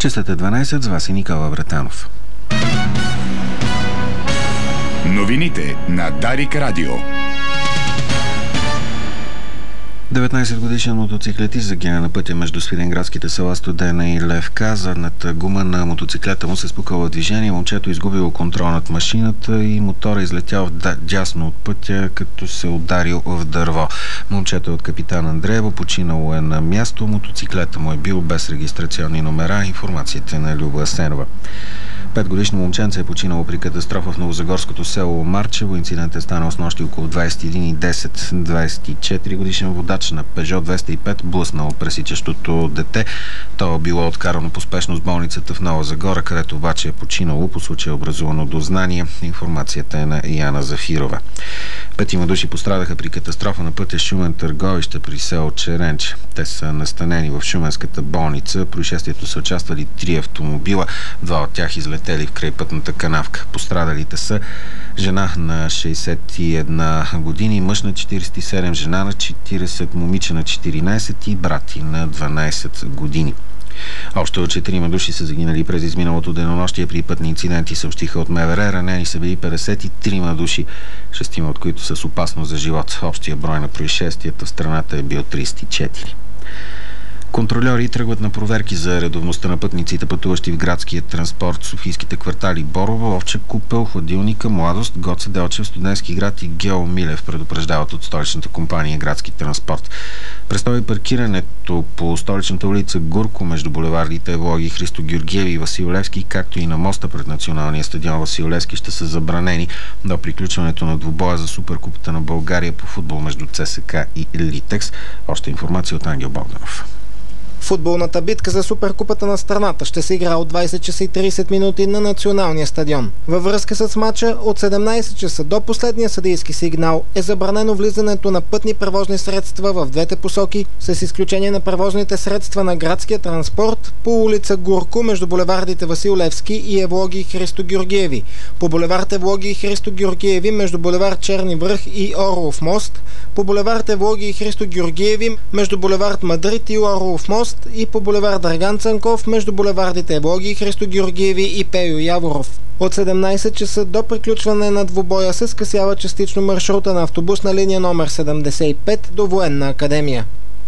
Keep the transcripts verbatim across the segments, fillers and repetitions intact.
Часът е дванайсет, с вас е Никола Вратанов. Новините на Дарик Радио. деветнайсет годишен мотоциклетист загина на пътя между свиленградските села Студена и Левка. Задната гума на мотоциклета му се спукала в движение. Момчето изгубило контрол над машината и мотора излетял дясно от пътя, като се ударил в дърво. Момчето е от Капитан Андреево, починало е на място. Мотоциклета му е бил без регистрационни номера. Информацията е на Люба Асенова. Петгодишно момченце е починало при катастрофа в новозагорското село Марчево. Инцидент е станал с нощи около двайсет и един и десет. двайсет и четири годишен водач на Пежо двеста и пет блъснал пресичащото дете. То било откарано по спешност в болницата в Нова Загора, където обаче е починало. По случая е образувано дознание. Информацията е на Яна Зафирова. Петима души пострадаха при катастрофа на пътя Шумен-Търговище при село Черенч. Те са настанени в Шуменската болница. Происшествието са участвали три автомобила. Два от тях излетели в крайпътната канавка. Пострадалите са жена на шейсет и една години, мъж на четирийсет и седем, жена на четирийсет, момиче на четиринайсет и брати на дванайсет години. Общо четирима души са загинали през изминалото денонощие при пътни инциденти, съобщиха от МВР. Ранени са били петдесет и трима души, шестима от които са с опасност за живот. Общия брой на происшествията в страната е бил трийсет и четири. Контрольори тръгват на проверки за редовността на пътниците, пътуващи в градския транспорт, Софийските квартали Борово, Овча купел, Хладилника, Младост, Гоце Делчев, Студентски град и Гео Милев, предупреждават от столичната компания Градски транспорт. Престои паркирането по столичната улица Гурко между булевардите Евлоги, Христо Георгиеви и Васил Левски, както и на моста пред националния стадион Васил Левски, ще са забранени до приключването на двубоя за Суперкупата на България по футбол между ЦСКА и Литекс. Още информация от Ангел Богданов. Футболната битка за Суперкупата на страната ще се игра от двайсет часа и трийсет минути на националния стадион. Във връзка с мача от седемнайсет часа до последния съдийски сигнал е забранено влизането на пътни превозни средства в двете посоки, с изключение на превозните средства на градския транспорт по улица Гурко между булевардите Васил Левски и Евлоги и Христо Георгиеви, по булевард Евлоги и Христо Георгиеви между булевард Черни връх и Орлов мост, по булевард Евлоги и Христо Георгиеви между булевард Мадрид и Орлов мост и по булевард Драган Цанков между булевардите Евлоги, Христо Георгиеви и Пейо Яворов. От седемнайсет часа до приключване на двубоя се скъсява частично маршрута на автобусна линия номер седемдесет и пет до Военна академия.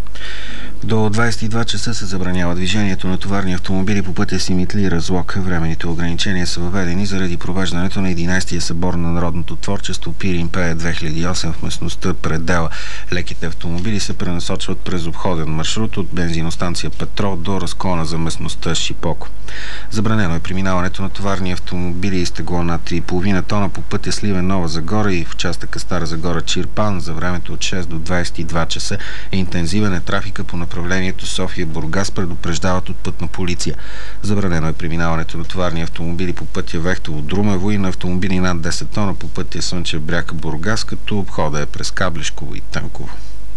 До двайсет и два часа се забранява движението на товарни автомобили по пътя Симитли Разлог. Временните ограничения са въведени заради провеждането на единайсетия събор на народното творчество Пирин пее две хиляди и осем в местността Предела. Леките автомобили се пренасочват през обходен маршрут от бензиностанция Петрол до разклона за местността Шипоко. Забранено е преминаването на товарни автомобили и с тегло над три и половина тона по пътя Сливен Нова Загора и в участъка Стара Загора Чирпан. За времето от шест до двайсет и два часа е интензивен е трафика по направлението София-Бургас, предупреждават от Пътна полиция. Забранено е преминаването на товарни автомобили по пътя Вехтово-Друмево и на автомобили над десет тона по пътя Слънчев бряг-Бургас, като обхода е през Каблешково и Тънково.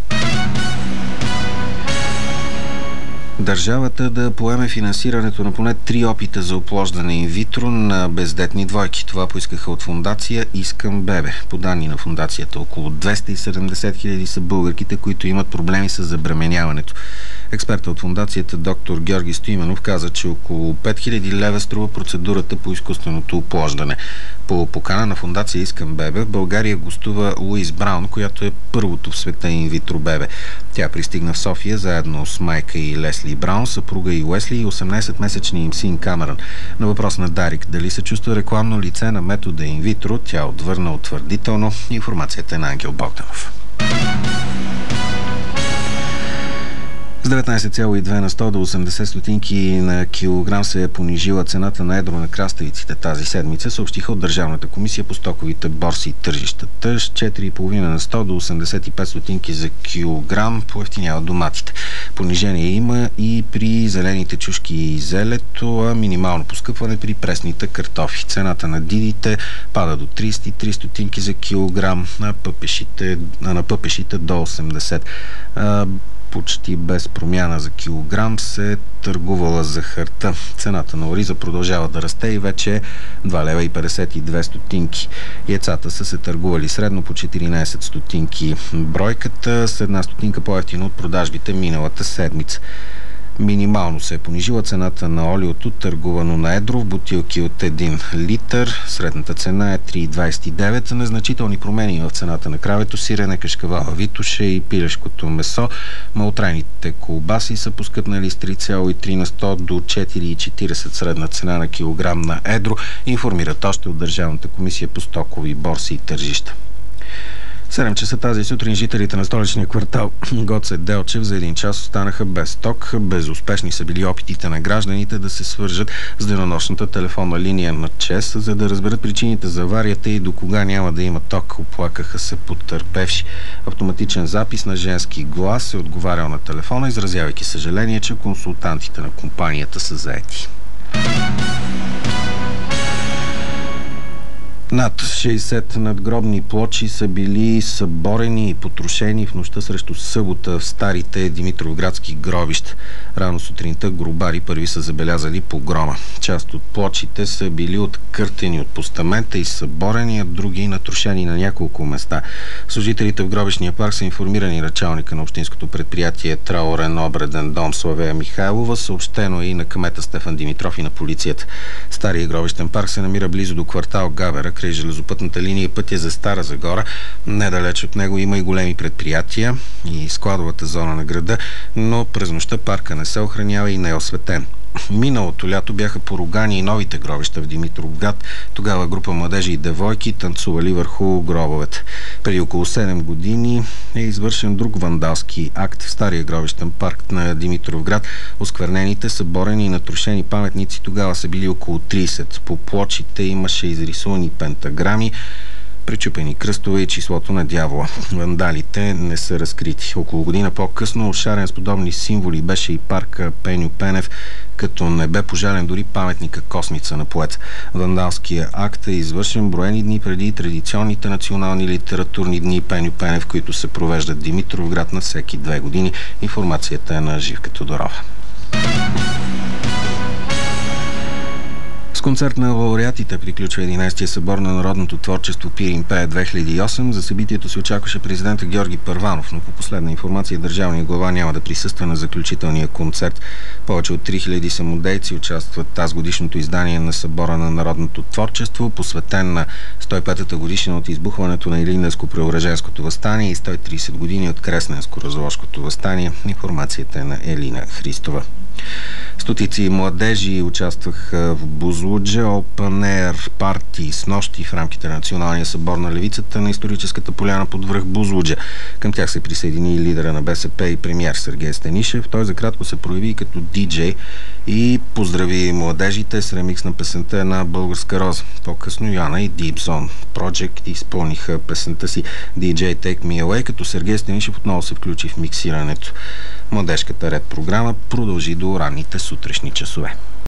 Държавата да поеме финансирането на поне три опита за оплождане инвитро на бездетни двойки. Това поискаха от фондация Искам бебе. По данни на фондацията, около двеста и седемдесет хиляди са българките, които имат проблеми с забременяването. Експертът от фондацията доктор Георги Стоименов каза, че около пет хиляди лева струва процедурата по изкуственото оплождане. По покана на фондация Искам бебе в България гостува Луис Браун, която е първото в света инвитро бебе. Тя пристигна в София заедно с майка и Лесли Браун, съпруга и Уесли и осемнайсетмесечния им син Камерън. На въпрос на Дарик дали се чувства рекламно лице на метода инвитро, тя отвърна утвърдително. Информацията е на Ангел Богданов. С деветнайсет цяло и две на сто до осемдесет стотинки на килограм се е понижила цената на едро на краставиците тази седмица, съобщиха от Държавната комисия по стоковите борси и тържищата. С четири и половина на сто до осемдесет и пет стотинки за килограм поевтиняват доматите. Понижение има и при зелените чушки и зелето, а минимално поскъпване при пресните картофи. Цената на дидите пада до трийсет и три стотинки за килограм, а пъпешите, а на пъпешите до осемдесет. А, почти без промяна за килограм се търгувала захарта. Цената на ориза продължава да расте и вече е два лева и петдесет и две стотинки. Яйцата са се търгували средно по четиринайсет стотинки бройката, с една стотинка по-евтино от продажбите миналата седмица. Минимално се е понижила цената на олиото, търгувано на едро в бутилки от един литър. Средната цена е три двадесет и девет. Незначителни промени в цената на кравето сирене, кашкавала витуше и пилешкото месо. Малотрайните колбаси са поскъпнали с три цяло и три на сто до четири четиридесет средна цена на килограм на едро, информират още от Държавната комисия по стокови борси и тържища. седем часа тази сутрин жителите на столичния квартал Гоце Делчев за един час останаха без ток. Безуспешни са били опитите на гражданите да се свържат с денонощната телефонна линия на ЧЕЗ, за да разберат причините за аварията и до кога няма да има ток. Оплакаха се потърпевши. Автоматичен запис на женски глас е отговарял на телефона, изразявайки съжаление, че консултантите на компанията са заети. Над шейсет надгробни плочи са били съборени и потрошени в нощта срещу събота в старите димитровградски гробища. Рано сутринта гробари първи са забелязали погрома. Част от плочите са били откъртени от постамента и съборени, а други натрошени на няколко места. Служителите в гробищния парк са информирани началника на общинското предприятие Траурен обреден дом Славея Михайлова. Съобщено е и на кмета Стефан Димитров и на полицията. Стария гробищен парк се намира близо до квартал Гавера, край железопътната линия и пътя за Стара Загора. Недалеч от него има и големи предприятия и складовата зона на града, но през нощта парка не се охранява и не е осветен. Миналото лято бяха поругани и новите гробища в Димитровград. Тогава група младежи и девойки танцували върху гробовете. Преди около седем години е извършен друг вандалски акт в стария гробищен парк на Димитровград. Осквернените, съборени и натрошени паметници тогава са били около тридесет. По плочите имаше изрисувани пентаграми, пречупени кръстове и числото на дявола. Вандалите не са разкрити. Около година по-късно ошарен с подобни символи беше и парка Пеню Пенев, като не бе пожален дори паметника Космица на поет. Вандалския акт е извършен броени дни преди традиционните национални литературни дни Пеню Пенев, които се провеждат в Димитровград на всеки две години. Информацията е на Живка Тодорова. С концерт на лауреатите приключва единадесетия събор на народното творчество Пирин пее две хиляди и осем. За събитието се очакваше президента Георги Първанов, но по последна информация държавният глава няма да присъства на заключителния концерт. Повече от три хиляди самодейци участват в тази годишното издание на събора на народното творчество, посветен на сто и петата годишнина от избухването на Илинденско-Преображенското въстание и сто и тридесет години от Кресненско-Розоложкото въстание. Информацията е на Елина Христова. Стотици младежи участваха в Бузлуджа Open Air парти с нощи в рамките на Националния събор на левицата на историческата поляна под връх Бузлуджа. Към тях се присъедини и лидера на БСП и премиер Сергей Станишев. Той за кратко се прояви като диджей и поздрави младежите с ремикс на песента "Една българска роза". По-късно Йоана и Deep Zone Project изпълниха песента си ди джей Take Me Away, като Сергей Станишев отново се включи в миксирането. Младежката ред програма продължи до ранните сутрешни часове.